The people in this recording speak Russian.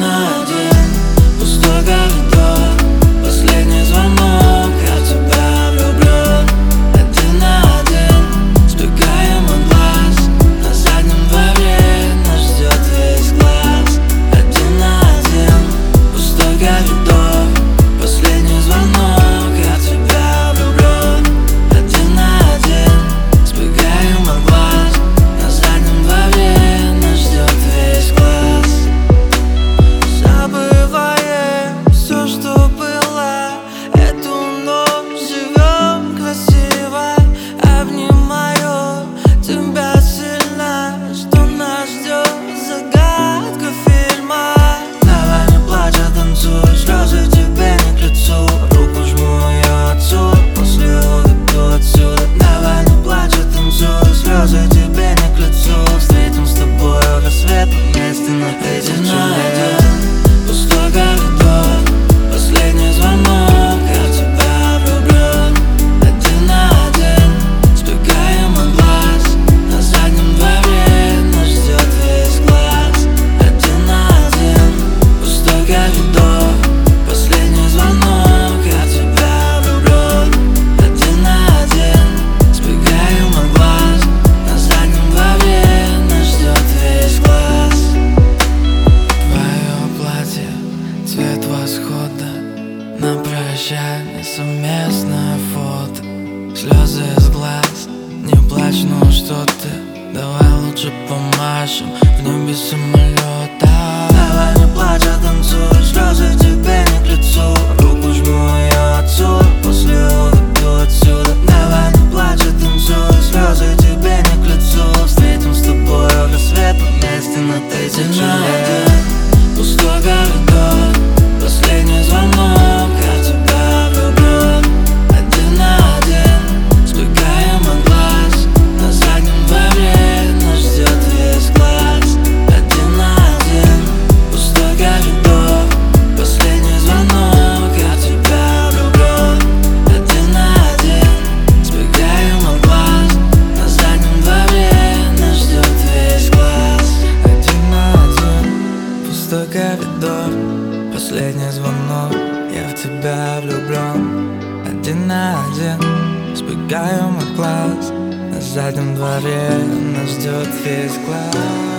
на один, пустой коридор, последний звонок, я в тебя влюблен. Один на один, сбегаем от глаз, на заднем дворе нас ждет весь класс. Один на один, пустой коридор, последний звонок, я в тебя влюблен. Один на один, сбегаем от глаз, на заднем дворе нас ждет весь класс. Забываем все, что было, эту ночь живем красиво. Обнимаю тебя сильно, что нас ждет загадка фильма. Давай не плачь, а танцуй, слезы тебе не к лицу. Руку жму, я отцу, после уведу отсюда. Давай не плачь, а танцуй, слезы тебе не к лицу. Встретим с тобой рассвет вместе на один на один, пустой коридор, последний звонок, я в тебя влюблен. Один на один, сбегаем от глаз, на заднем дворе нас ждет весь класс. Один на один, пустой коридор, последний звонок, я в тебя влюблен. Один на один, сбегаем от глаз, на заднем дворе нас ждет весь класс. Твое платье, цвет восхода, на прощание совместное фото. Слезы из глаз, не плачь, ну что ты, давай лучше помашем в небе самолета. Давай не плачь, а танцуй, слезы тебе не к лицу. Руку жму, я отцу, после уведу отсюда. Давай не плачь, а танцуй, слезы тебе не к лицу. Встретим с тобой рассвет вместе на тысячу лет. Пустой коридор, последний звонок, я в тебя влюблен. Один на один, сбегаем от глаз, на заднем дворе нас ждет весь класс. Один на один, пустой коридор, последний звонок, я в тебя влюблен. Один на один, сбегаем от глаз, на заднем дворе нас ждет весь класс. Один на один, пустой коридор, последний звонок, я в тебя влюблен. Один на один, сбегаем от глаз, на заднем дворе нас ждет весь класс.